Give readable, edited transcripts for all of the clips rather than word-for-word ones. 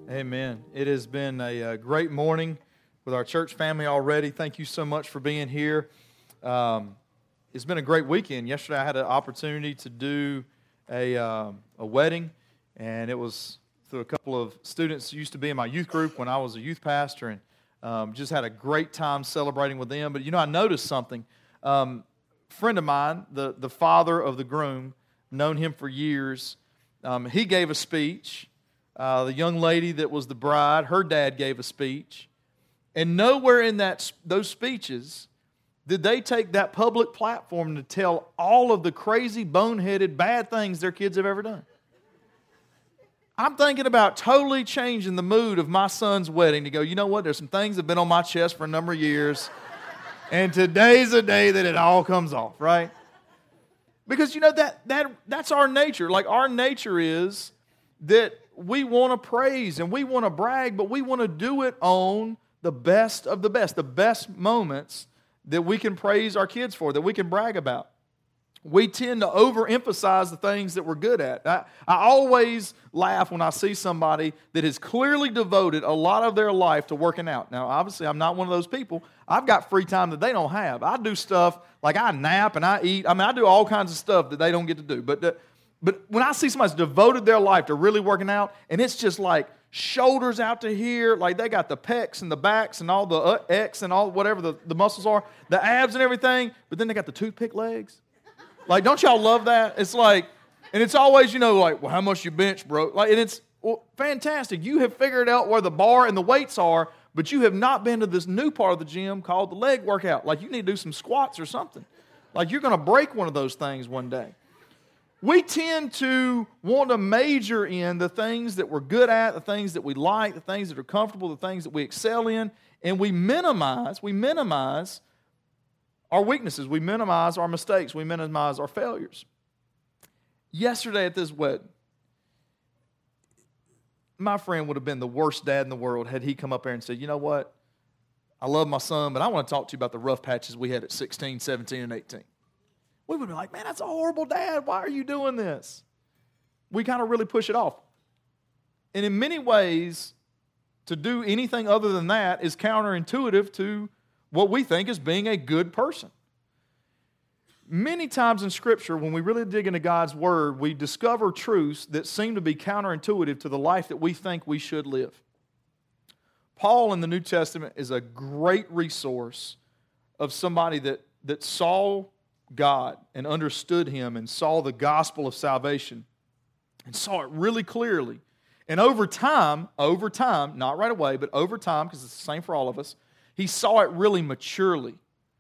Amen. It has been a great morning with our church family already. Thank you so much for being here. It's been a great weekend. Yesterday I had an opportunity to do a wedding, and it was through a couple of students who used to be in my youth group when I was a youth pastor, and just had a great time celebrating with them. But I noticed something. A friend of mine, the father of the groom, known him for years, he gave a speech. The young lady that was the bride, her dad gave a speech. And nowhere in those speeches did they take that public platform to tell all of the crazy, boneheaded, bad things their kids have ever done. I'm thinking about totally changing the mood of my son's wedding to go, you know what, there's some things that have been on my chest for a number of years, and today's the day that it all comes off, right? Because that's our nature. Like, our nature is that we want to praise and we want to brag, but we want to do it on the best of the best moments that we can praise our kids for, that we can brag about. We tend to overemphasize the things that we're good at. I always laugh when I see somebody that has clearly devoted a lot of their life to working out. Now, obviously, I'm not one of those people. I've got free time that they don't have. I do stuff like I nap and I eat. I do all kinds of stuff that they don't get to do. But when I see somebody's devoted their life to really working out, and it's just like shoulders out to here, like they got the pecs and the backs and all the X and all whatever the muscles are, the abs and everything, but then they got the toothpick legs. Like, don't y'all love that? It's like, and it's always, like, well, how much you bench, bro? Like, and it's fantastic. You have figured out where the bar and the weights are, but you have not been to this new part of the gym called the leg workout. Like, you need to do some squats or something. Like, you're going to break one of those things one day. We tend to want to major in the things that we're good at, the things that we like, the things that are comfortable, the things that we excel in, and we minimize our weaknesses, we minimize our mistakes, we minimize our failures. Yesterday at this wedding, my friend would have been the worst dad in the world had he come up there and said, you know what, I love my son, but I want to talk to you about the rough patches we had at 16, 17, and 18. We would be like, man, that's a horrible dad. Why are you doing this? We kind of really push it off. And in many ways, to do anything other than that is counterintuitive to what we think is being a good person. Many times in Scripture, when we really dig into God's Word, we discover truths that seem to be counterintuitive to the life that we think we should live. Paul in the New Testament is a great resource of somebody that saw God and understood Him and saw the gospel of salvation and saw it really clearly. And over time, not right away, but over time, because it's the same for all of us, he saw it really maturely.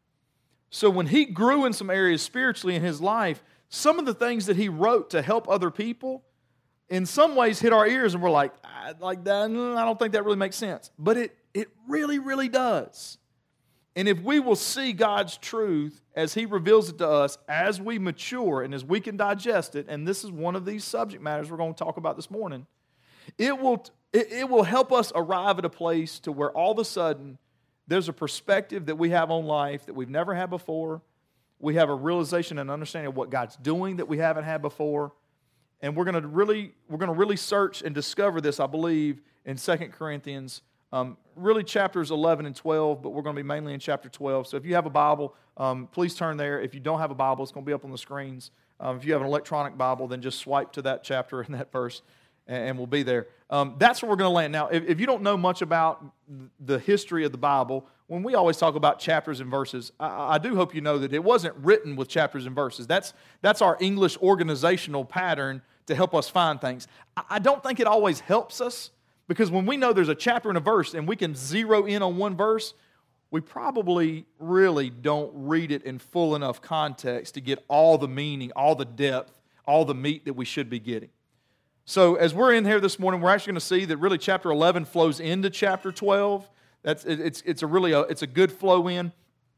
So when he grew in some areas spiritually in his life, some of the things that he wrote to help other people in some ways hit our ears and we're like that, I don't think that really makes sense. But it really, really does. And if we will see God's truth as He reveals it to us, as we mature and as we can digest it, and this is one of these subject matters we're going to talk about this morning, it will help us arrive at a place to where all of a sudden there's a perspective that we have on life that we've never had before. We have a realization and understanding of what God's doing that we haven't had before. And we're going to really search and discover this, I believe, in 2 Corinthians really chapters 11 and 12, but we're going to be mainly in chapter 12. So if you have a Bible, please turn there. If you don't have a Bible, it's going to be up on the screens. If you have an electronic Bible, then just swipe to that chapter and that verse, and we'll be there. That's where we're going to land. Now, if you don't know much about the history of the Bible, when we always talk about chapters and verses, I do hope you know that it wasn't written with chapters and verses. That's our English organizational pattern to help us find things. I don't think it always helps us, because when we know there's a chapter and a verse and we can zero in on one verse, we probably really don't read it in full enough context to get all the meaning, all the depth, all the meat that we should be getting. So as we're in here this morning, we're actually going to see that really chapter 11 flows into chapter 12. It's a good flow in.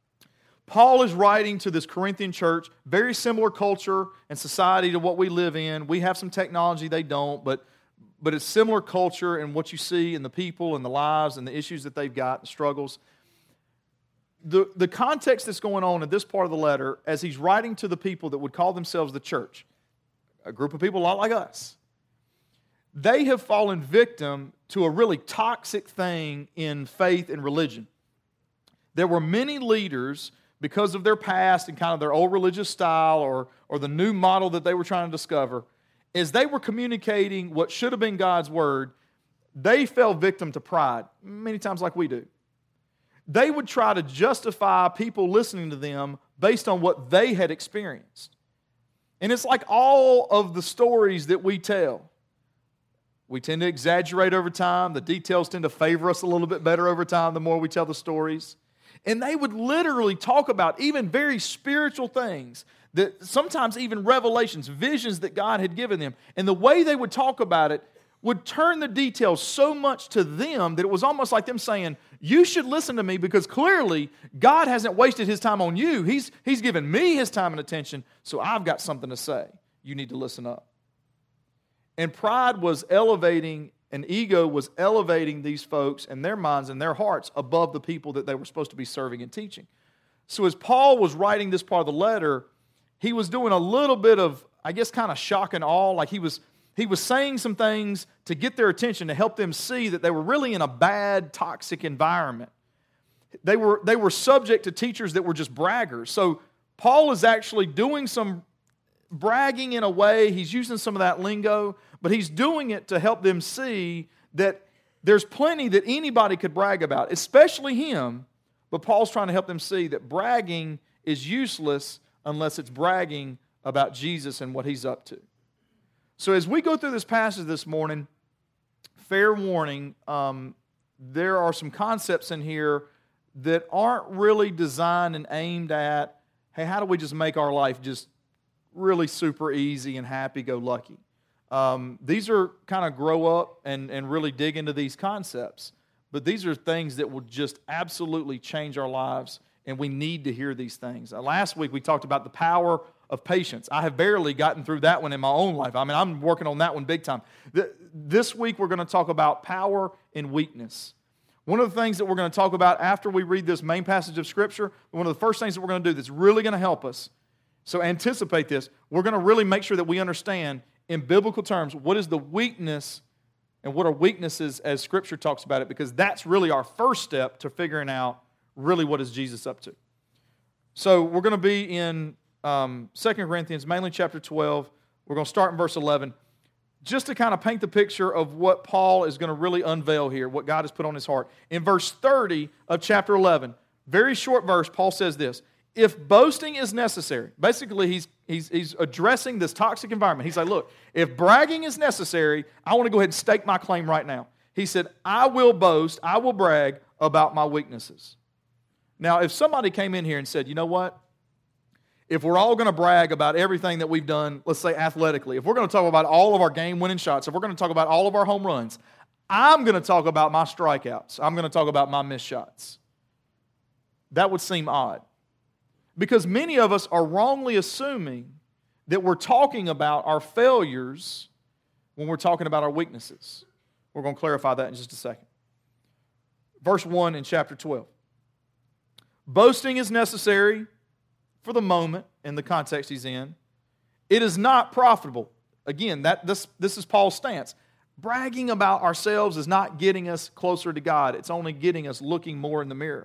Paul is writing to this Corinthian church, very similar culture and society to what we live in. We have some technology, they don't, but it's similar culture and what you see in the people and the lives and the issues that they've got, the struggles. The context that's going on in this part of the letter, as he's writing to the people that would call themselves the church, a group of people a lot like us, they have fallen victim to a really toxic thing in faith and religion. There were many leaders, because of their past and kind of their old religious style or the new model that they were trying to discover, as they were communicating what should have been God's word, they fell victim to pride, many times like we do. They would try to justify people listening to them based on what they had experienced. And it's like all of the stories that we tell. We tend to exaggerate over time. The details tend to favor us a little bit better over time the more we tell the stories. And they would literally talk about even very spiritual things, that sometimes even revelations, visions that God had given them. And the way they would talk about it would turn the details so much to them that it was almost like them saying, you should listen to me because clearly God hasn't wasted His time on you. He's given me His time and attention, so I've got something to say. You need to listen up. And pride was elevating, and ego was elevating these folks and their minds and their hearts above the people that they were supposed to be serving and teaching. So as Paul was writing this part of the letter, he was doing a little bit of, I guess, kind of shock and awe. Like he was saying some things to get their attention, to help them see that they were really in a bad, toxic environment. They were subject to teachers that were just braggers. So Paul is actually doing some bragging in a way. He's using some of that lingo, but he's doing it to help them see that there's plenty that anybody could brag about, especially him. But Paul's trying to help them see that bragging is useless unless it's bragging about Jesus and what He's up to. So as we go through this passage this morning, fair warning, there are some concepts in here that aren't really designed and aimed at, hey, how do we just make our life just really super easy and happy-go-lucky? These are kind of grow up and really dig into these concepts. But these are things that will just absolutely change our lives, and we need to hear these things. Last week we talked about the power of patience. I have barely gotten through that one in my own life. I mean, I'm working on that one big time. This week we're going to talk about power and weakness. One of the things that we're going to talk about after we read this main passage of Scripture, one of the first things that we're going to do that's really going to help us, so anticipate this, we're going to really make sure that we understand in biblical terms what is the weakness and what are weaknesses as Scripture talks about it, because that's really our first step to figuring out really what is Jesus up to. So we're going to be in 2 Corinthians, mainly chapter 12. We're going to start in verse 11, just to kind of paint the picture of what Paul is going to really unveil here, what God has put on his heart. In verse 30 of chapter 11, very short verse, Paul says this: if boasting is necessary, basically he's addressing this toxic environment. He's like, look, if bragging is necessary, I want to go ahead and stake my claim right now. He said, I will boast, I will brag about my weaknesses. Now, if somebody came in here and said, you know what? If we're all going to brag about everything that we've done, let's say athletically, if we're going to talk about all of our game-winning shots, if we're going to talk about all of our home runs, I'm going to talk about my strikeouts. I'm going to talk about my missed shots. That would seem odd. Because many of us are wrongly assuming that we're talking about our failures when we're talking about our weaknesses. We're going to clarify that in just a second. Verse 1 in chapter 12. Boasting is necessary for the moment in the context he's in. It is not profitable. Again, this is Paul's stance. Bragging about ourselves is not getting us closer to God. It's only getting us looking more in the mirror.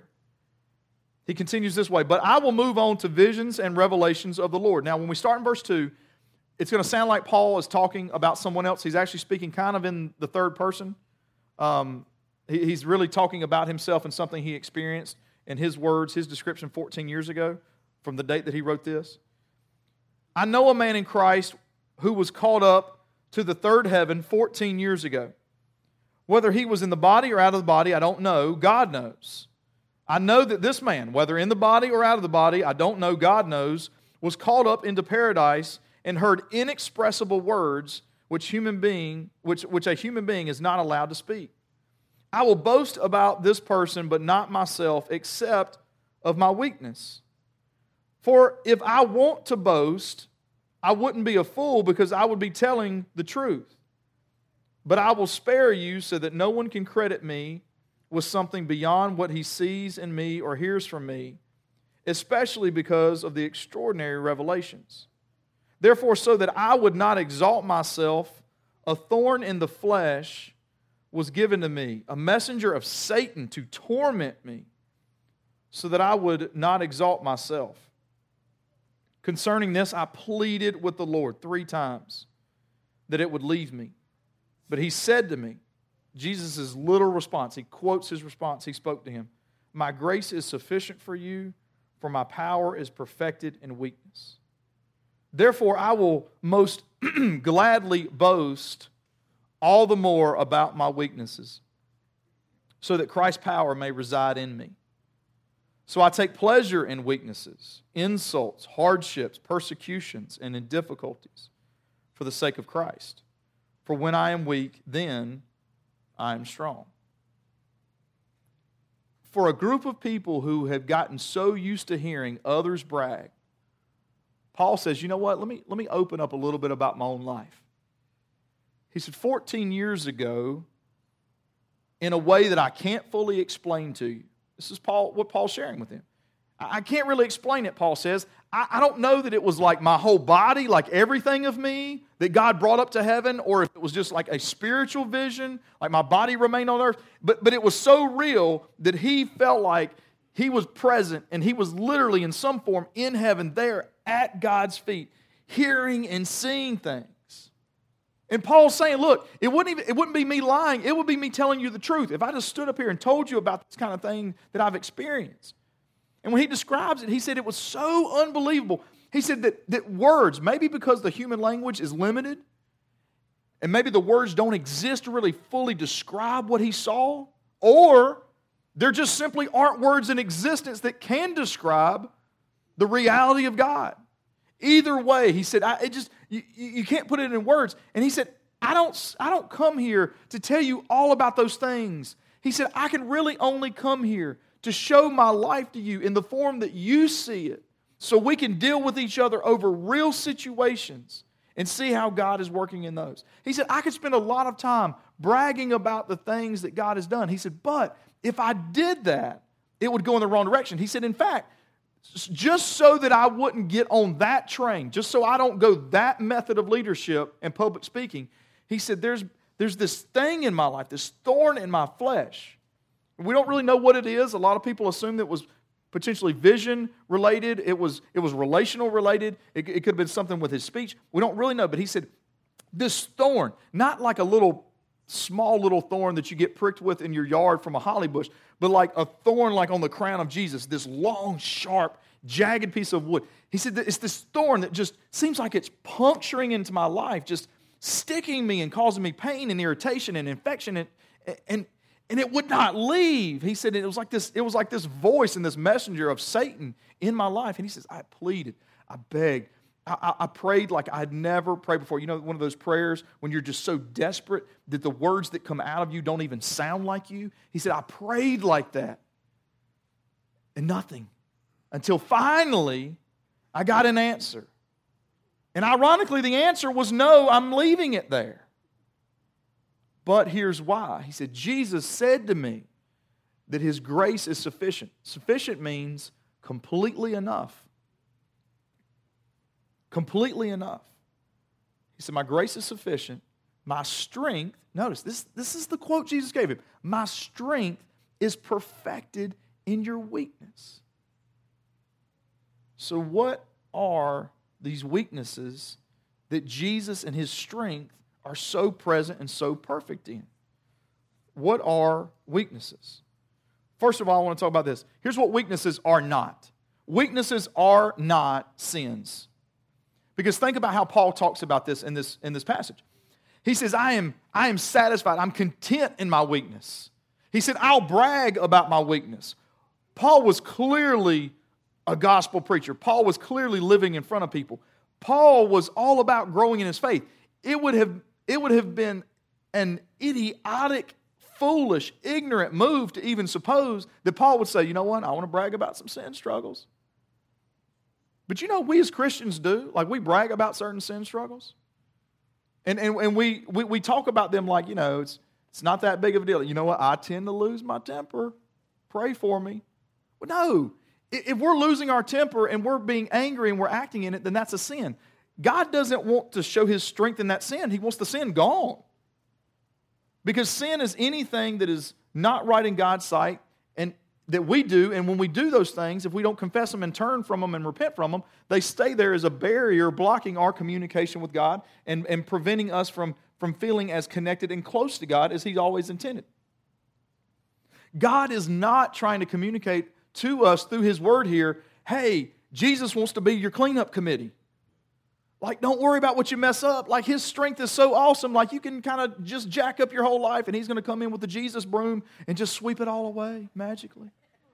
He continues this way, but I will move on to visions and revelations of the Lord. Now, when we start in verse 2, it's going to sound like Paul is talking about someone else. He's actually speaking kind of in the third person. He's really talking about himself and something he experienced in his words, his description 14 years ago from the date that he wrote this. I know a man in Christ who was caught up to the third heaven 14 years ago. Whether he was in the body or out of the body, I don't know. God knows. I know that this man, whether in the body or out of the body, I don't know, God knows, was caught up into paradise and heard inexpressible words which a human being is not allowed to speak. I will boast about this person, but not myself, except of my weakness. For if I want to boast, I wouldn't be a fool, because I would be telling the truth. But I will spare you so that no one can credit me with something beyond what he sees in me or hears from me, especially because of the extraordinary revelations. Therefore, so that I would not exalt myself a thorn in the flesh was given to me, a messenger of Satan to torment me, so that I would not exalt myself. Concerning this, I pleaded with the Lord 3 times that it would leave me. But he said to me, Jesus' little response, he quotes his response, he spoke to him, my grace is sufficient for you, for my power is perfected in weakness. Therefore, I will most gladly boast all the more about my weaknesses, so that Christ's power may reside in me. So I take pleasure in weaknesses, insults, hardships, persecutions, and in difficulties for the sake of Christ. For when I am weak, then I am strong. For a group of people who have gotten so used to hearing others brag, Paul says, you know what, let me open up a little bit about my own life. He said, 14 years ago, in a way that I can't fully explain to you, this is what Paul's sharing with him. I can't really explain it, Paul says. I don't know that it was like my whole body, like everything of me, that God brought up to heaven, or if it was just like a spiritual vision, like my body remained on earth. But it was so real that he felt like he was present, and he was literally in some form in heaven there at God's feet, hearing and seeing things. And Paul's saying, look, it wouldn't be me lying. It would be me telling you the truth. If I just stood up here and told you about this kind of thing that I've experienced. And when he describes it, he said it was so unbelievable. He said that words, maybe because the human language is limited, and maybe the words don't exist to really fully describe what he saw, or there just simply aren't words in existence that can describe the reality of God. Either way, he said, you can't put it in words. And he said, I don't come here to tell you all about those things. He said, I can really only come here to show my life to you in the form that you see it, so we can deal with each other over real situations and see how God is working in those. He said, I could spend a lot of time bragging about the things that God has done. He said, but if I did that, it would go in the wrong direction. He said, in fact, just so that I wouldn't get on that train, just so I don't go that method of leadership and public speaking, he said, there's this thing in my life, this thorn in my flesh. We don't really know what it is. A lot of people assume that it was potentially vision related. It was relational related. It could have been something with his speech. We don't really know. But he said, this thorn, not like a small little thorn that you get pricked with in your yard from a holly bush, but like a thorn like on the crown of Jesus, this long, sharp, jagged piece of wood. He said that it's this thorn that just seems like it's puncturing into my life, just sticking me and causing me pain and irritation and infection and it would not leave. He said it was like this voice and this messenger of Satan in my life. And he says, I pleaded, I begged, I prayed like I had never prayed before. You know, one of those prayers when you're just so desperate that the words that come out of you don't even sound like you. He said, I prayed like that. And nothing. Until finally, I got an answer. And ironically, the answer was no, I'm leaving it there. But here's why. He said, Jesus said to me that His grace is sufficient. Sufficient means completely enough. Completely enough. He said, my grace is sufficient. My strength, notice, this is the quote Jesus gave him. My strength is perfected in your weakness. So what are these weaknesses that Jesus and His strength are so present and so perfect in? What are weaknesses? First of all, I want to talk about this. Here's what weaknesses are not. Weaknesses are not sins. Because think about how Paul talks about this in this passage. He says, I am satisfied. I'm content in my weakness. He said, I'll brag about my weakness. Paul was clearly a gospel preacher. Paul was clearly living in front of people. Paul was all about growing in his faith. It would have been an idiotic, foolish, ignorant move to even suppose that Paul would say, you know what, I want to brag about some sin struggles. But you know, we as Christians do, like we brag about certain sin struggles. And we talk about them like, you know, it's not that big of a deal. You know what, I tend to lose my temper. Pray for me. Well, no. If we're losing our temper and we're being angry and we're acting in it, then that's a sin. God doesn't want to show His strength in that sin. He wants the sin gone. Because sin is anything that is not right in God's sight and that we do, and when we do those things, if we don't confess them and turn from them and repent from them, they stay there as a barrier blocking our communication with God and preventing us from feeling as connected and close to God as He's always intended. God is not trying to communicate to us through His Word here, hey, Jesus wants to be your cleanup committee. Like, don't worry about what you mess up. Like, His strength is so awesome. Like, you can kind of just jack up your whole life and He's going to come in with the Jesus broom and just sweep it all away magically.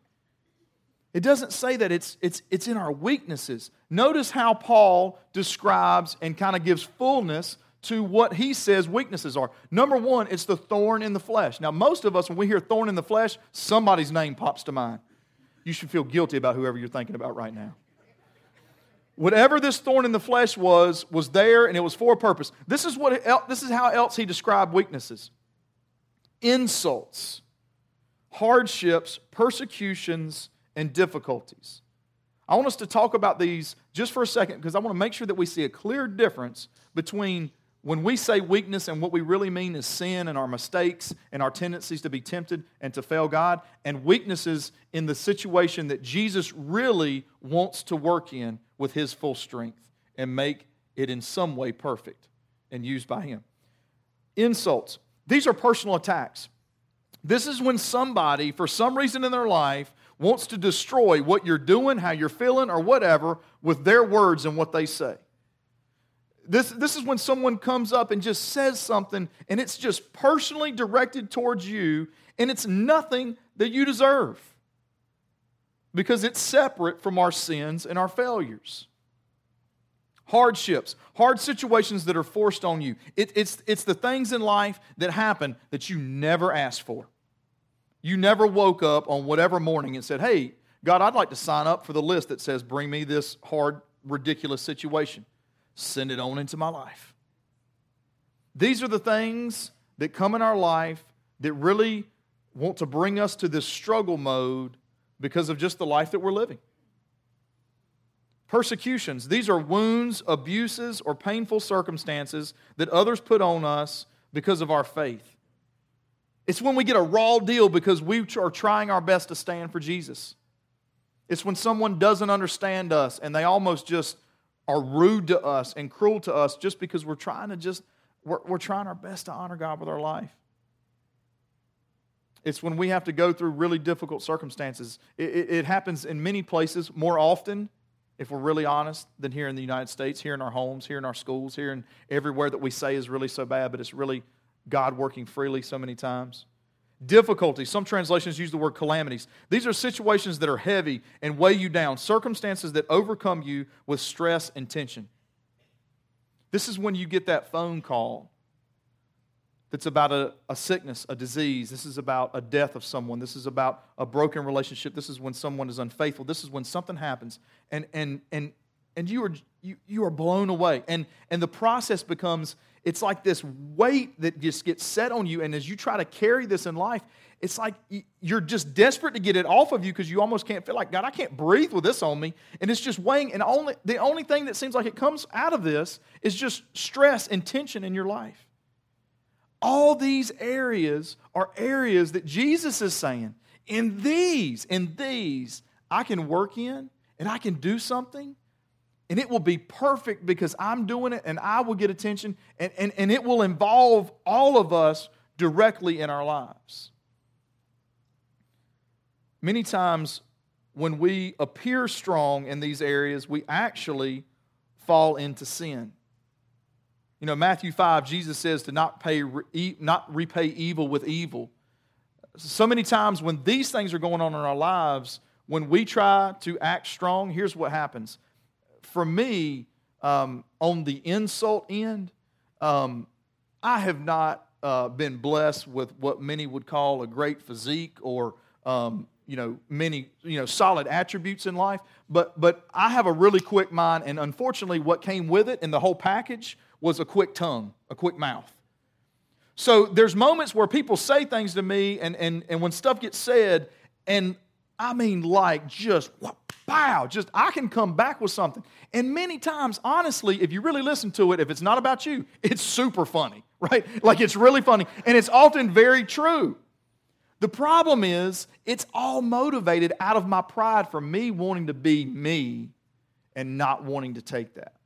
It doesn't say that. It's in our weaknesses. Notice how Paul describes and kind of gives fullness to what he says weaknesses are. Number one, it's the thorn in the flesh. Now, most of us, when we hear thorn in the flesh, somebody's name pops to mind. You should feel guilty about whoever you're thinking about right now. Whatever this thorn in the flesh was there, and it was for a purpose. This is how else he described weaknesses. Insults, hardships, persecutions, and difficulties. I want us to talk about these just for a second because I want to make sure that we see a clear difference between when we say weakness and what we really mean is sin and our mistakes and our tendencies to be tempted and to fail God, and weaknesses in the situation that Jesus really wants to work in with His full strength and make it in some way perfect and used by Him. Insults. These are personal attacks. This is when somebody, for some reason in their life, wants to destroy what you're doing, how you're feeling, or whatever with their words and what they say. This is when someone comes up and just says something, and it's just personally directed towards you, and it's nothing that you deserve because it's separate from our sins and our failures. Hardships, hard situations that are forced on you. It's the things in life that happen that you never asked for. You never woke up on whatever morning and said, hey, God, I'd like to sign up for the list that says, bring me this hard, ridiculous situation. Send it on into my life. These are the things that come in our life that really want to bring us to this struggle mode because of just the life that we're living. Persecutions. These are wounds, abuses, or painful circumstances that others put on us because of our faith. It's when we get a raw deal because we are trying our best to stand for Jesus. It's when someone doesn't understand us and they almost just are rude to us and cruel to us just because we're trying our best to honor God with our life. It's when we have to go through really difficult circumstances. It happens in many places more often, if we're really honest, than here in the United States, here in our homes, here in our schools, here and everywhere that we say is really so bad, but it's really God working freely so many times. Difficulties. Some translations use the word calamities. These are situations that are heavy and weigh you down. Circumstances that overcome you with stress and tension. This is when you get that phone call that's about a sickness, a disease. This is about a death of someone. This is about a broken relationship. This is when someone is unfaithful. This is when something happens and you are blown away. And the process becomes, it's like this weight that just gets set on you, and as you try to carry this in life, it's like you're just desperate to get it off of you because you almost can't feel like, God, I can't breathe with this on me, and it's just weighing, and the only thing that seems like it comes out of this is just stress and tension in your life. All these areas are areas that Jesus is saying, in these, I can work in, and I can do something, and it will be perfect because I'm doing it and I will get attention and it will involve all of us directly in our lives. Many times when we appear strong in these areas, we actually fall into sin. You know, Matthew 5, Jesus says to not repay evil with evil. So many times when these things are going on in our lives, when we try to act strong, here's what happens. For me, on the insult end, I have not been blessed with what many would call a great physique or many solid attributes in life. But I have a really quick mind, and unfortunately, what came with it in the whole package was a quick tongue, a quick mouth. So there's moments where people say things to me, and when stuff gets said, and I mean like just whoop, pow, just I can come back with something. And many times, honestly, if you really listen to it, if it's not about you, it's super funny, right? Like it's really funny. And it's often very true. The problem is, it's all motivated out of my pride for me wanting to be me and not wanting to take that.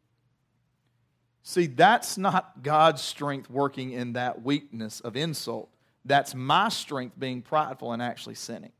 See, that's not God's strength working in that weakness of insult. That's my strength being prideful and actually sinning.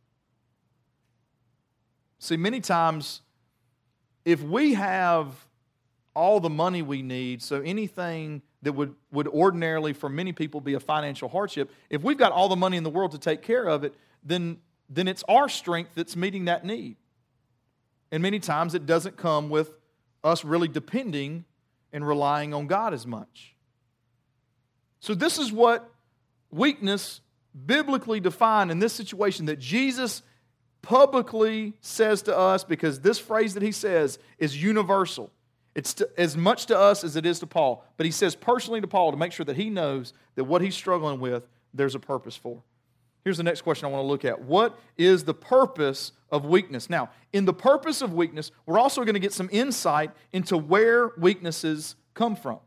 See, many times, if we have all the money we need, so anything that would ordinarily for many people be a financial hardship, if we've got all the money in the world to take care of it, then it's our strength that's meeting that need. And many times it doesn't come with us really depending and relying on God as much. So this is what weakness biblically defined in this situation that Jesus publicly says to us, because this phrase that he says is universal. It's as much to us as it is to Paul. But he says personally to Paul to make sure that he knows that what he's struggling with, there's a purpose for. Here's the next question I want to look at. What is the purpose of weakness? Now, in the purpose of weakness, we're also going to get some insight into where weaknesses come from.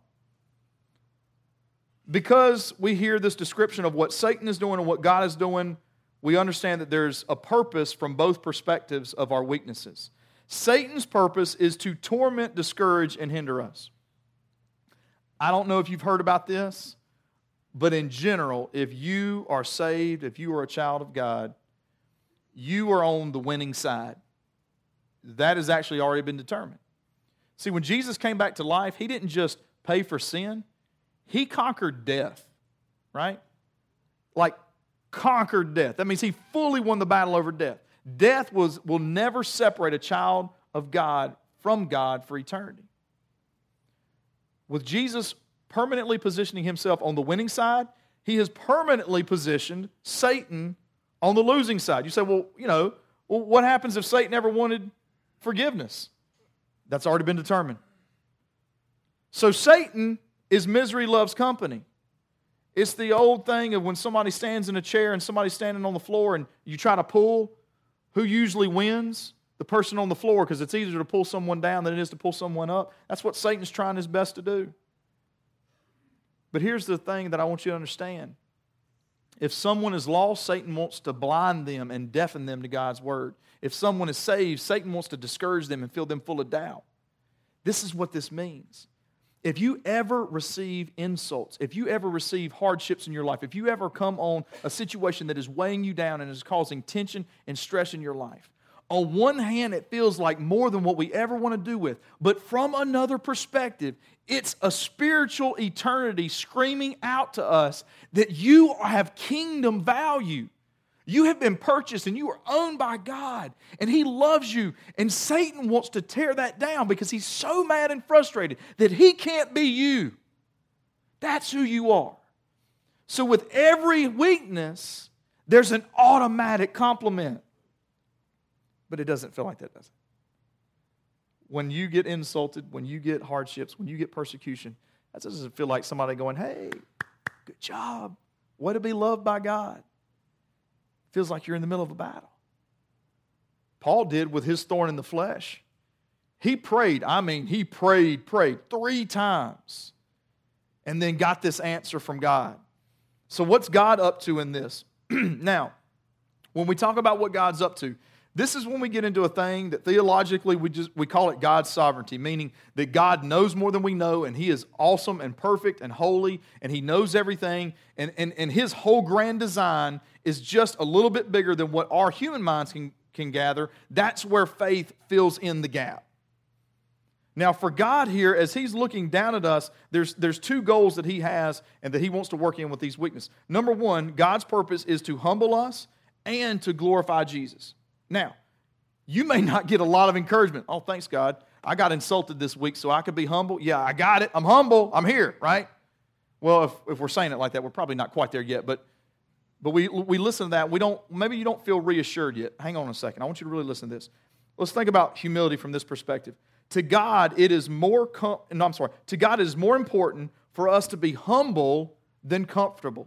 Because we hear this description of what Satan is doing and what God is doing, we understand that there's a purpose from both perspectives of our weaknesses. Satan's purpose is to torment, discourage, and hinder us. I don't know if you've heard about this, but in general, if you are saved, if you are a child of God, you are on the winning side. That has actually already been determined. See, when Jesus came back to life, he didn't just pay for sin, he conquered death, right? Like, conquered death. That means he fully won the battle over death. Death will never separate a child of God from God for eternity. With Jesus permanently positioning himself on the winning side, he has permanently positioned Satan on the losing side. You say, well, what happens if Satan ever wanted forgiveness? That's already been determined. So Satan is misery loves company. It's the old thing of when somebody stands in a chair and somebody's standing on the floor and you try to pull, who usually wins? The person on the floor, because it's easier to pull someone down than it is to pull someone up. That's what Satan's trying his best to do. But here's the thing that I want you to understand. If someone is lost, Satan wants to blind them and deafen them to God's word. If someone is saved, Satan wants to discourage them and fill them full of doubt. This is what this means. If you ever receive insults, if you ever receive hardships in your life, if you ever come on a situation that is weighing you down and is causing tension and stress in your life, on one hand, it feels like more than what we ever want to do with. But from another perspective, it's a spiritual eternity screaming out to us that you have kingdom value. You have been purchased and you are owned by God. And He loves you. And Satan wants to tear that down because he's so mad and frustrated that he can't be you. That's who you are. So with every weakness, there's an automatic complement. But it doesn't feel like that, does it? When you get insulted, when you get hardships, when you get persecution, that doesn't feel like somebody going, hey, good job. Way to be loved by God. It feels like you're in the middle of a battle. Paul did with his thorn in the flesh. He prayed. He prayed 3 times and then got this answer from God. So what's God up to in this? Now, when we talk about what God's up to, this is when we get into a thing that theologically we call it God's sovereignty, meaning that God knows more than we know, and He is awesome and perfect and holy, and He knows everything, and His whole grand design is just a little bit bigger than what our human minds can gather. That's where faith fills in the gap. Now, for God here, as He's looking down at us, there's 2 goals that He has and that He wants to work in with these weaknesses. Number 1, God's purpose is to humble us and to glorify Jesus. Now, you may not get a lot of encouragement. Oh, thanks, God. I got insulted this week so I could be humble. Yeah, I got it. I'm humble. I'm here, right? Well, if we're saying it like that, we're probably not quite there yet. But we listen to that. Maybe you don't feel reassured yet. Hang on a second. I want you to really listen to this. Let's think about humility from this perspective. To God, it is more important for us to be humble than comfortable.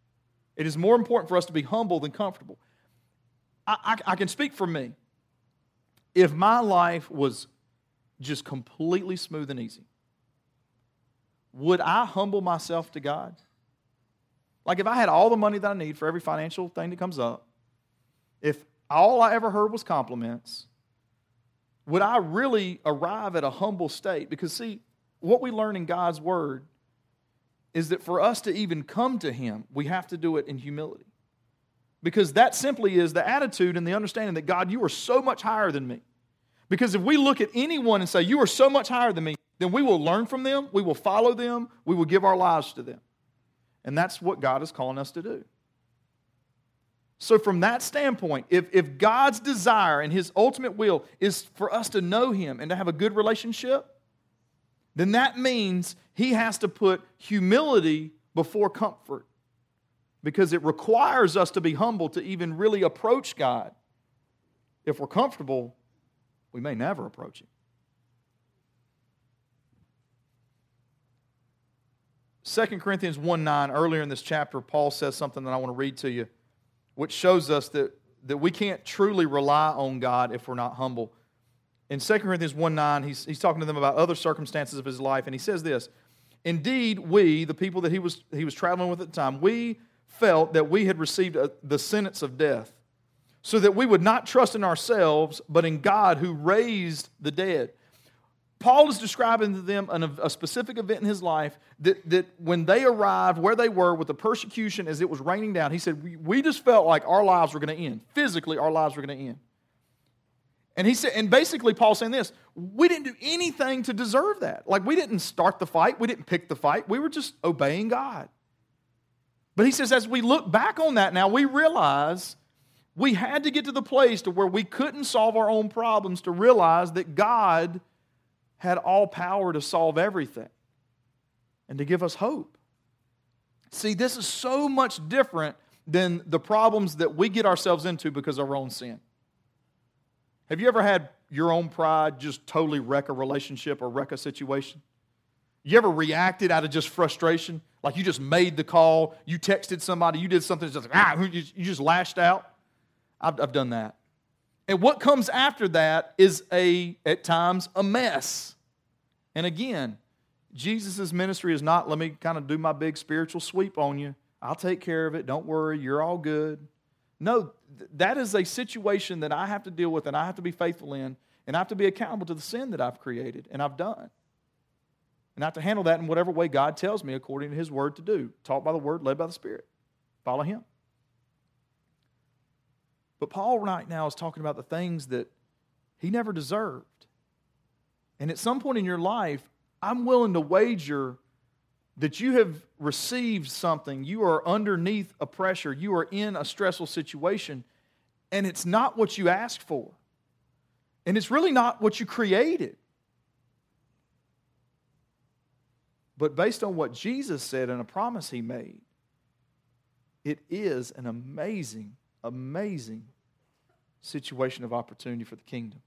It is more important for us to be humble than comfortable. I can speak for me. if my life was just completely smooth and easy, would I humble myself to God? Like if I had all the money that I need for every financial thing that comes up, if all I ever heard was compliments, would I really arrive at a humble state? Because see, what we learn in God's Word is that for us to even come to Him, we have to do it in humility. Because that simply is the attitude and the understanding that, God, you are so much higher than me. Because if we look at anyone and say, you are so much higher than me, then we will learn from them, we will follow them, we will give our lives to them. And that's what God is calling us to do. So from that standpoint, if God's desire and His ultimate will is for us to know Him and to have a good relationship, then that means He has to put humility before comfort. Because it requires us to be humble to even really approach God. If we're comfortable, we may never approach Him. 2 Corinthians 1:9, earlier in this chapter, Paul says something that I want to read to you, which shows us that we can't truly rely on God if we're not humble. In 2 Corinthians 1:9, he's talking to them about other circumstances of his life, and he says this, indeed, we, the people that he was traveling with at the time, we felt that we had received the sentence of death, so that we would not trust in ourselves, but in God who raised the dead. Paul is describing to them a specific event in his life that when they arrived where they were with the persecution as it was raining down, he said, we just felt like our lives were going to end. Physically, our lives were going to end. And he said, and basically Paul's saying this, we didn't do anything to deserve that. Like we didn't start the fight, we didn't pick the fight, we were just obeying God. But he says, as we look back on that now, we realize we had to get to the place to where we couldn't solve our own problems to realize that God had all power to solve everything and to give us hope. See, this is so much different than the problems that we get ourselves into because of our own sin. Have you ever had your own pride just totally wreck a relationship or wreck a situation? You ever reacted out of just frustration? Like you just made the call, you texted somebody, you did something, just like, you just lashed out? I've done that. And what comes after that is at times, a mess. And again, Jesus' ministry is not, let me kind of do my big spiritual sweep on you. I'll take care of it. Don't worry. You're all good. No, that is a situation that I have to deal with and I have to be faithful in, and I have to be accountable to the sin that I've created and I've done. And I have to handle that in whatever way God tells me according to His Word to do. Taught by the Word, led by the Spirit. Follow Him. But Paul right now is talking about the things that he never deserved. And at some point in your life, I'm willing to wager that you have received something. You are underneath a pressure. You are in a stressful situation. And it's not what you asked for. And it's really not what you created. But based on what Jesus said and a promise He made, it is an amazing situation of opportunity for the kingdom.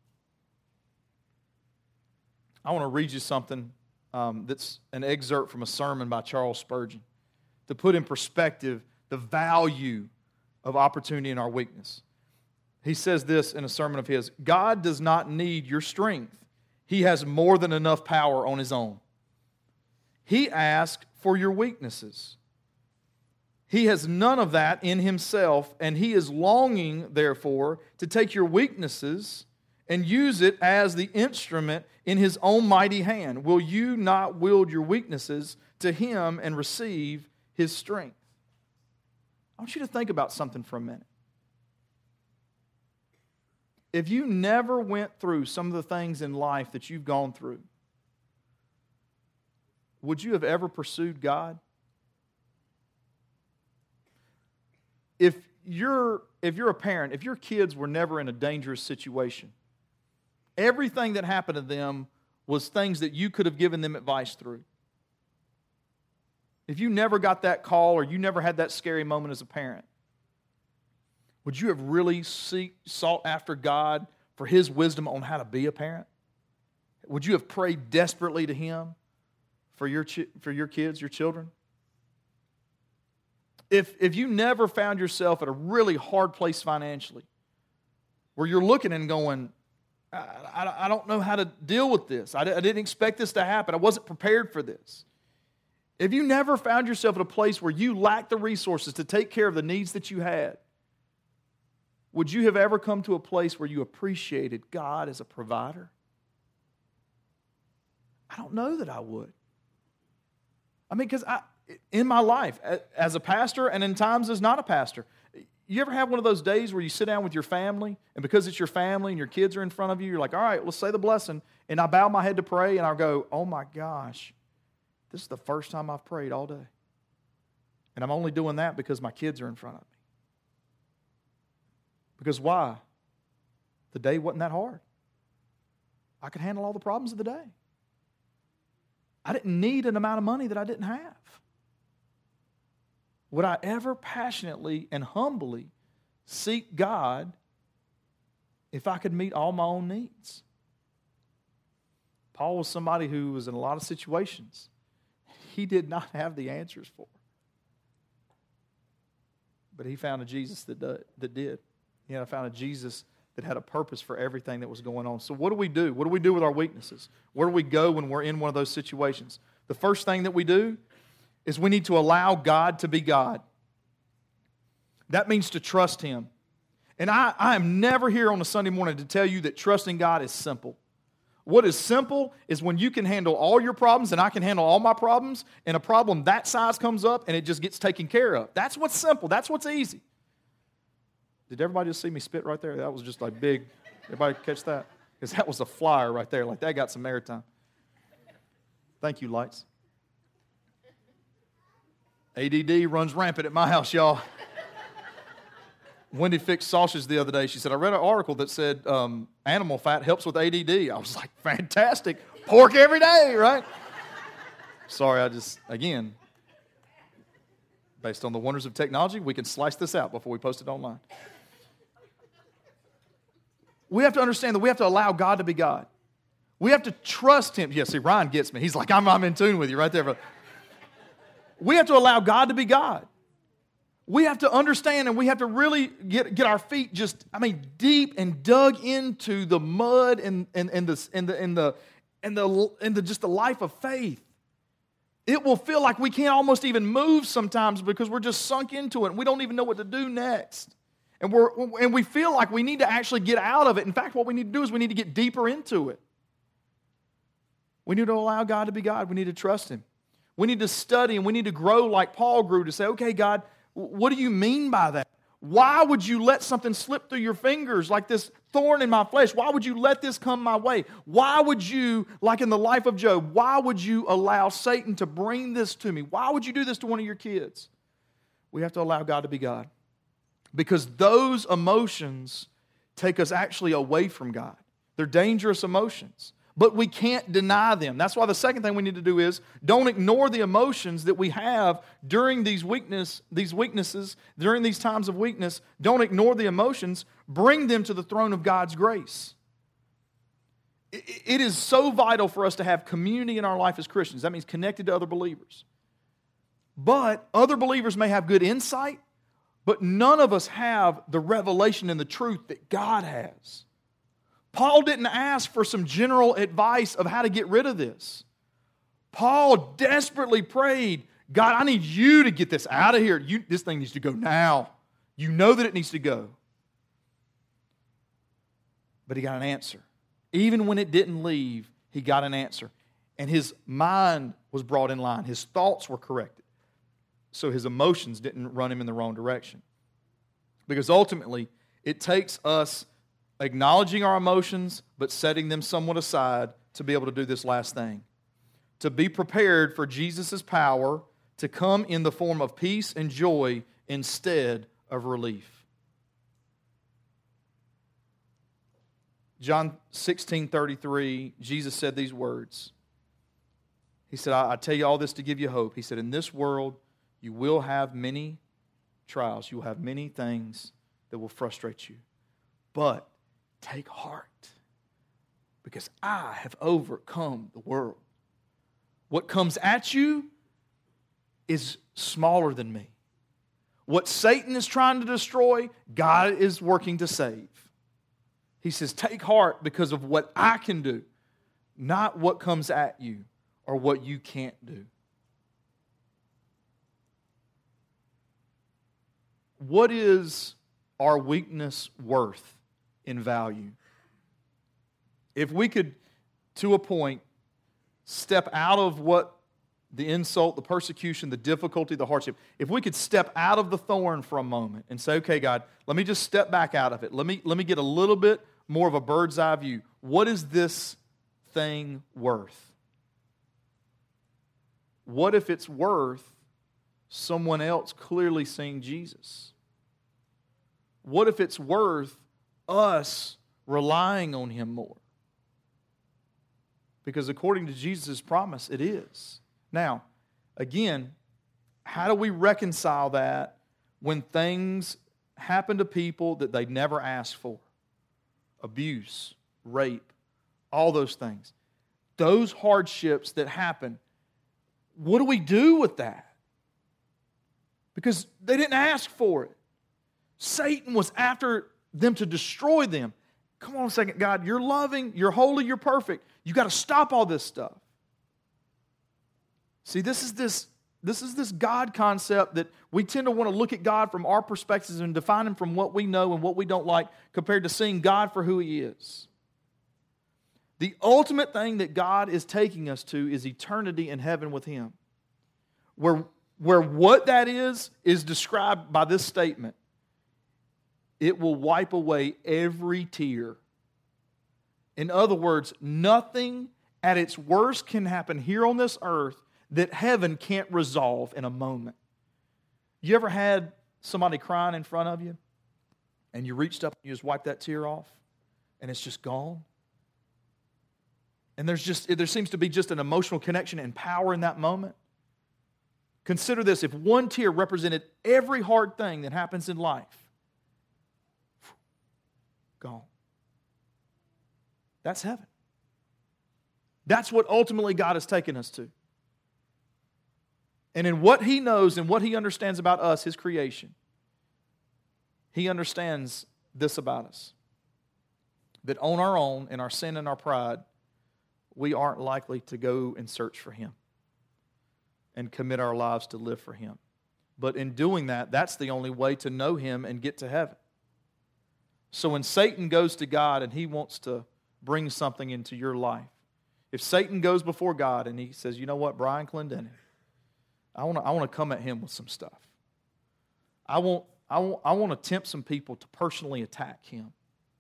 I want to read you something that's an excerpt from a sermon by Charles Spurgeon to put in perspective the value of opportunity in our weakness. He says this in a sermon of his, God does not need your strength. He has more than enough power on His own. He asks for your weaknesses. He has none of that in Himself, and He is longing, therefore, to take your weaknesses and use it as the instrument in His own mighty hand. Will you not wield your weaknesses to Him and receive His strength? I want you to think about something for a minute. If you never went through some of the things in life that you've gone through, would you have ever pursued God? If you're a parent, if your kids were never in a dangerous situation, everything that happened to them was things that you could have given them advice through. If you never got that call or you never had that scary moment as a parent, would you have really sought after God for His wisdom on how to be a parent? Would you have prayed desperately to Him for your kids, your children? If you never found yourself at a really hard place financially, where you're looking and going, I don't know how to deal with this. I didn't expect this to happen. I wasn't prepared for this. If you never found yourself in a place where you lacked the resources to take care of the needs that you had, would you have ever come to a place where you appreciated God as a provider? I don't know that I would. I mean, because in my life, as a pastor and in times as not a pastor, you ever have one of those days where you sit down with your family, and because it's your family and your kids are in front of you, you're like, all right, let's say the blessing, and I bow my head to pray, and I'll go, oh my gosh, this is the first time I've prayed all day. And I'm only doing that because my kids are in front of me. Because why? The day wasn't that hard. I could handle all the problems of the day. I didn't need an amount of money that I didn't have. Would I ever passionately and humbly seek God if I could meet all my own needs? Paul was somebody who was in a lot of situations he did not have the answers for. But he found a Jesus that did. He found a Jesus that had a purpose for everything that was going on. So what do we do? What do we do with our weaknesses? Where do we go when we're in one of those situations? The first thing that we do is we need to allow God to be God. That means to trust Him. And I am never here on a Sunday morning to tell you that trusting God is simple. What is simple is when you can handle all your problems and I can handle all my problems, and a problem that size comes up and it just gets taken care of. That's what's simple. That's what's easy. Did everybody just see me spit right there? That was just like big. Everybody catch that? Because that was a flyer right there. Like that got some airtime. Thank you, lights. ADD runs rampant at my house, y'all. Wendy fixed sausage the other day. She said, I read an article that said animal fat helps with ADD. I was like, fantastic. Pork every day, right? Sorry, again, based on the wonders of technology, we can slice this out before we post it online. We have to understand that we have to allow God to be God. We have to trust Him. Yeah, see, Ryan gets me. He's like, I'm in tune with you right there. We have to allow God to be God. We have to understand, and we have to really get our feet deep and dug into the mud and the life of faith. It will feel like we can't almost even move sometimes because we're just sunk into it and we don't even know what to do next. And we feel like we need to actually get out of it. In fact, what we need to do is we need to get deeper into it. We need to allow God to be God. We need to trust Him. We need to study and we need to grow like Paul grew to say, okay, God, what do you mean by that? Why would you let something slip through your fingers like this thorn in my flesh? Why would you let this come my way? Why would you, like in the life of Job, why would you allow Satan to bring this to me? Why would you do this to one of your kids? We have to allow God to be God. Because those emotions take us actually away from God. They're dangerous emotions. But we can't deny them. That's why the second thing we need to do is don't ignore the emotions that we have during these weaknesses, during these times of weakness. Don't ignore the emotions. Bring them to the throne of God's grace. It is so vital for us to have community in our life as Christians. That means connected to other believers. But other believers may have good insight, but none of us have the revelation and the truth that God has. Paul didn't ask for some general advice of how to get rid of this. Paul desperately prayed, God, I need you to get this out of here. This thing needs to go now. You know that it needs to go. But he got an answer. Even when it didn't leave, he got an answer. And his mind was brought in line. His thoughts were corrected. So his emotions didn't run him in the wrong direction. Because ultimately, it takes us acknowledging our emotions, but setting them somewhat aside to be able to do this last thing. To be prepared for Jesus' power to come in the form of peace and joy instead of relief. John 16:33, Jesus said these words. He said, I tell you all this to give you hope. He said, in this world, you will have many trials. You will have many things that will frustrate you. But take heart, because I have overcome the world. What comes at you is smaller than me. What Satan is trying to destroy, God is working to save. He says, take heart because of what I can do, not what comes at you or what you can't do. What is our weakness worth in value? If we could, to a point, step out of what the insult, the persecution, the difficulty, the hardship, if we could step out of the thorn for a moment and say, okay, God, let me just step back out of it. Let me get a little bit more of a bird's eye view. What is this thing worth? What if it's worth someone else clearly seeing Jesus? What if it's worth us relying on Him more? Because according to Jesus' promise, it is. Now, again, how do we reconcile that when things happen to people that they never asked for? Abuse, rape, all those things. Those hardships that happen, what do we do with that? Because they didn't ask for it. Satan was after them to destroy them. Come on a second, God, you're loving, you're holy, you're perfect. You got to stop all this stuff. See, this is this God concept that we tend to want to look at God from our perspectives and define Him from what we know and what we don't like compared to seeing God for who He is. The ultimate thing that God is taking us to is eternity in heaven with Him. Where what that is described by this statement. It will wipe away every tear. In other words, nothing at its worst can happen here on this earth that heaven can't resolve in a moment. You ever had somebody crying in front of you and you reached up and you just wiped that tear off and it's just gone? And there seems to be just an emotional connection and power in that moment. Consider this, if one tear represented every hard thing that happens in life, gone. That's heaven. That's what ultimately God has taken us to. And in what He knows and what He understands about us, His creation, He understands this about us. That on our own, in our sin and our pride, we aren't likely to go and search for Him and commit our lives to live for Him. But in doing that, that's the only way to know Him and get to heaven. So when Satan goes to God and he wants to bring something into your life, if Satan goes before God and he says, you know what, Brian Clendenin, I want to come at him with some stuff. I want to tempt some people to personally attack him.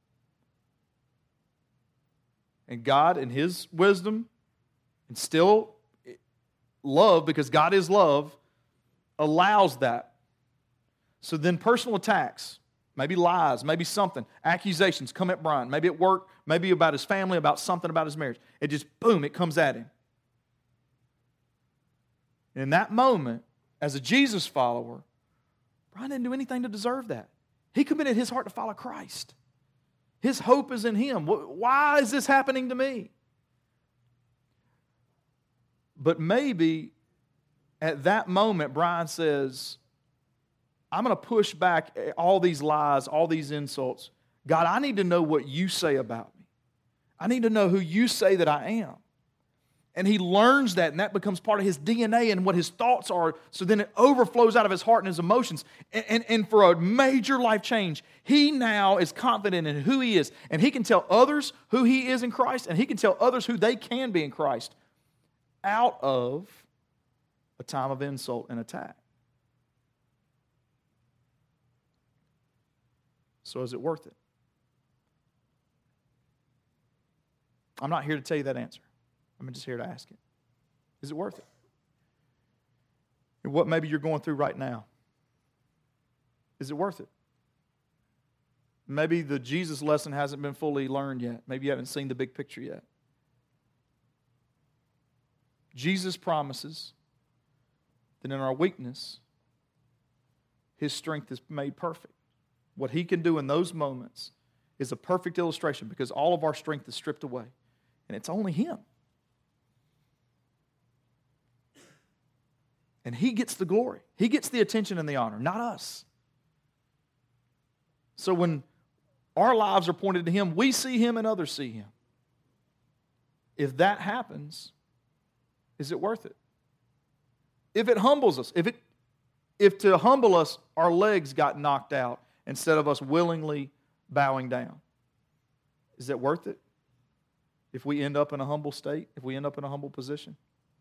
And God, in His wisdom, and still love, because God is love, allows that. So then personal attacks, maybe lies, maybe something, accusations come at Brian, maybe at work, maybe about his family, about something about his marriage. It just, boom, it comes at him. And in that moment, as a Jesus follower, Brian didn't do anything to deserve that. He committed his heart to follow Christ. His hope is in Him. Why is this happening to me? But maybe at that moment, Brian says, I'm going to push back all these lies, all these insults. God, I need to know what You say about me. I need to know who You say that I am. And he learns that, and that becomes part of his DNA and what his thoughts are. So then it overflows out of his heart and his emotions. And for a major life change, he now is confident in who he is. And he can tell others who he is in Christ, and he can tell others who they can be in Christ out of a time of insult and attack. So is it worth it? I'm not here to tell you that answer. I'm just here to ask it. Is it worth it? And what maybe you're going through right now, is it worth it? Maybe the Jesus lesson hasn't been fully learned yet. Maybe you haven't seen the big picture yet. Jesus promises that in our weakness, His strength is made perfect. What He can do in those moments is a perfect illustration, because all of our strength is stripped away. And it's only Him. And He gets the glory. He gets the attention and the honor, not us. So when Our lives are pointed to Him. We see Him and others see Him. If that happens, is it worth it? If it humbles us, if to humble us, our legs got knocked out instead of us willingly bowing down, is it worth it? If we end up in a humble state, if we end up in a humble position?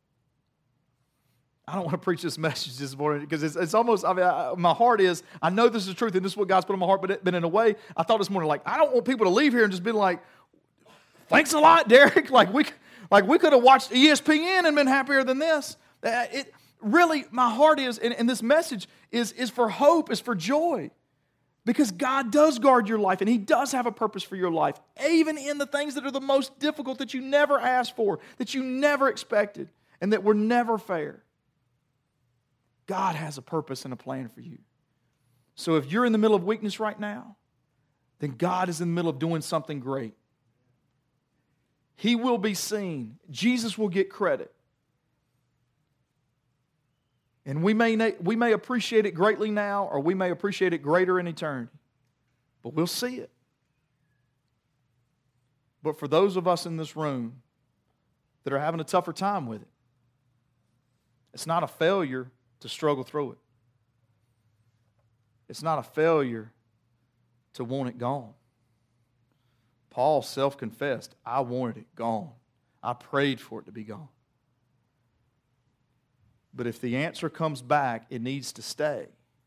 I don't want to preach this message this morning because it's almost, my heart is, I know this is the truth and this is what God's put in my heart, but in a way, I thought this morning, like, I don't want people to leave here and just be like, thanks a lot, Derek. Like we could have watched ESPN and been happier than this. It really, my heart is, and this message is for hope, is for joy. Because God does guard your life and He does have a purpose for your life, even in the things that are the most difficult, that you never asked for, that you never expected, and that were never fair. God has a purpose and a plan for you. So if you're in the middle of weakness right now, then God is in the middle of doing something great. He will be seen. Jesus will get credit. And we may appreciate it greatly now, or we may appreciate it greater in eternity. But we'll see it. But for those of us in this room that are having a tougher time with it, it's not a failure to struggle through it. It's not a failure to want it gone. Paul self-confessed, I wanted it gone. I prayed for it to be gone. But if the answer comes back, it needs to stay,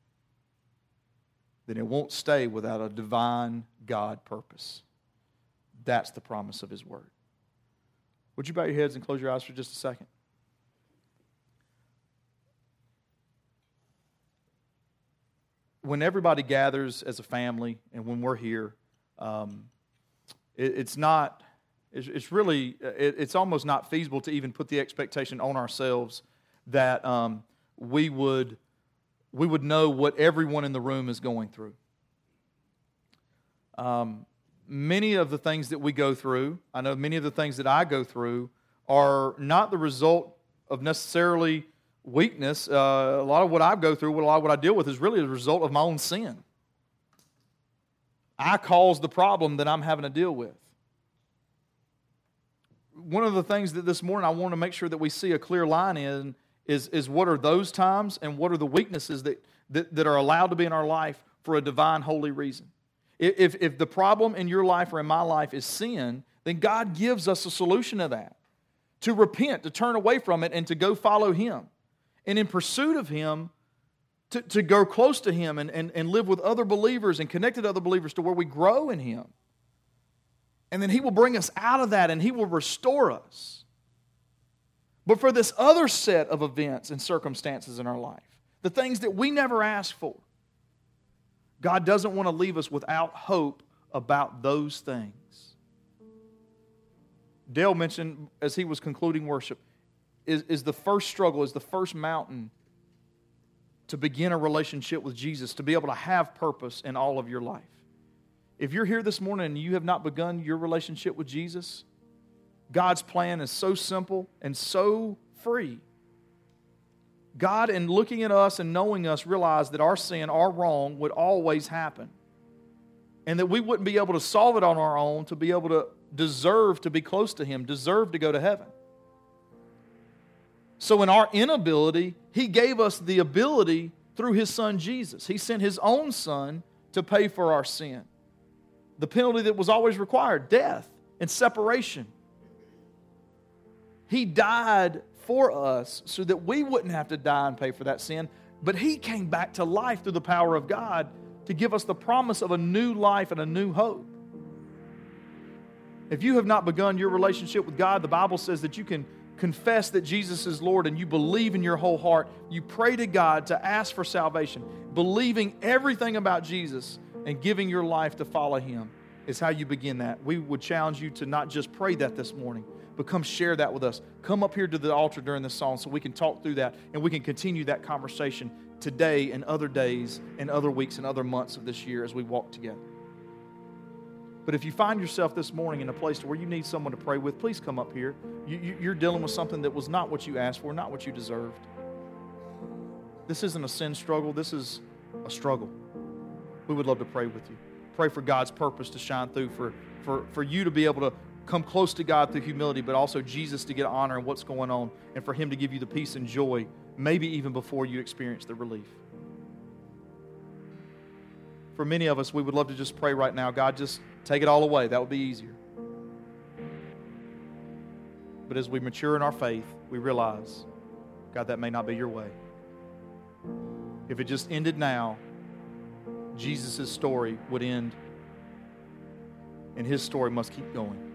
then it won't stay without a divine God purpose. That's the promise of His Word. Would you bow your heads and close your eyes for just a second? When everybody gathers as a family and when we're here, it's almost not feasible to even put the expectation on ourselves that we would know what everyone in the room is going through. Many of the things that we go through, I know many of the things that I go through, are not the result of necessarily weakness. A lot of what I go through, a lot of what I deal with is really a result of my own sin. I caused the problem that I'm having to deal with. One of the things that this morning I want to make sure that we see a clear line in is what are those times and what are the weaknesses that are allowed to be in our life for a divine, holy reason. If the problem in your life or in my life is sin, then God gives us a solution to that. To repent, to turn away from it, and to go follow Him. And in pursuit of Him, to go close to Him and live with other believers and connect to other believers to where we grow in Him. And then He will bring us out of that and He will restore us. But for this other set of events and circumstances in our life, the things that we never asked for, God doesn't want to leave us without hope about those things. Dale mentioned as he was concluding worship, is the first struggle, is the first mountain to begin a relationship with Jesus, to be able to have purpose in all of your life. If you're here this morning and you have not begun your relationship with Jesus, God's plan is so simple and so free. God, in looking at us and knowing us, realized that our sin, our wrong, would always happen. And that we wouldn't be able to solve it on our own, to be able to deserve to be close to Him, deserve to go to heaven. So in our inability, He gave us the ability through His Son Jesus. He sent His own Son to pay for our sin. The penalty that was always required, death and separation. He died for us so that we wouldn't have to die and pay for that sin, but He came back to life through the power of God to give us the promise of a new life and a new hope. If you have not begun your relationship with God, the Bible says that you can confess that Jesus is Lord and you believe in your whole heart. You pray to God to ask for salvation. Believing everything about Jesus and giving your life to follow Him is how you begin that. We would challenge you to not just pray that this morning, but come share that with us. Come up here to the altar during this song so we can talk through that and we can continue that conversation today and other days and other weeks and other months of this year as we walk together. But if you find yourself this morning in a place where you need someone to pray with, please come up here. You're dealing with something that was not what you asked for, not what you deserved. This isn't a sin struggle. This is a struggle. We would love to pray with you. pray for God's purpose to shine through, for you to be able to come close to God through humility, but also Jesus to get honor in what's going on, and for Him to give you the peace and joy, maybe even before you experience the relief. For many of us, we would love to just pray right now, God, just take it all away. That would be easier. But as we mature in our faith, we realize, God, that may not be your way. If it just ended now, Jesus' story would end, and His story must keep going.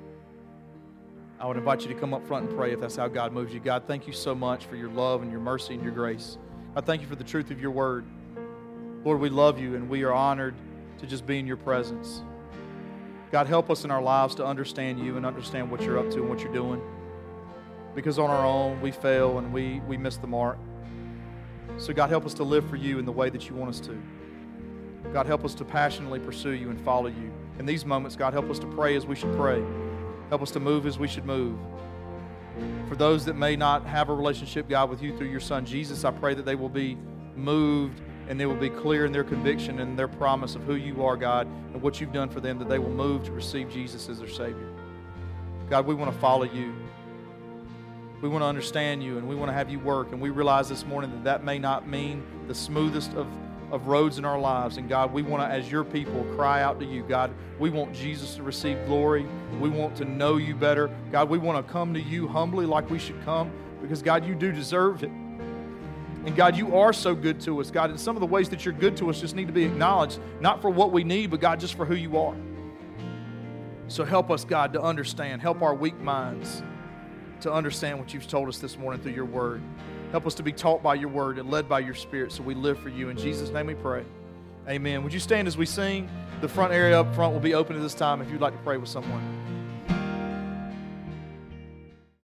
I would invite you to come up front and pray if that's how God moves you. God, thank you so much for your love and your mercy and your grace. I thank you for the truth of your word. Lord, we love you, and we are honored to just be in your presence. God, help us in our lives to understand you and understand what you're up to and what you're doing. Because on our own, we fail and we miss the mark. So God, help us to live for you in the way that you want us to. God, help us to passionately pursue you and follow you. In these moments, God, help us to pray as we should pray. Help us to move as we should move. For those that may not have a relationship, God, with you through your Son, Jesus, I pray that they will be moved and they will be clear in their conviction and their promise of who you are, God, and what you've done for them, that they will move to receive Jesus as their Savior. God, we want to follow you. We want to understand you, and we want to have you work. And we realize this morning that that may not mean the smoothest of roads in our lives. And God, we want to, as your people, cry out to you. God, we want Jesus to receive glory. We want to know you better. God, we want to come to you humbly like we should come, because, God, you do deserve it. And God, you are so good to us, God. And some of the ways that you're good to us just need to be acknowledged, not for what we need, but God, just for who you are. So help us, God, to understand. Help our weak minds to understand what you've told us this morning through your word. Help us to be taught by your word and led by your Spirit so we live for you. In Jesus' name we pray. Amen. Would you stand as we sing? The front area up front will be open at this time if you'd like to pray with someone.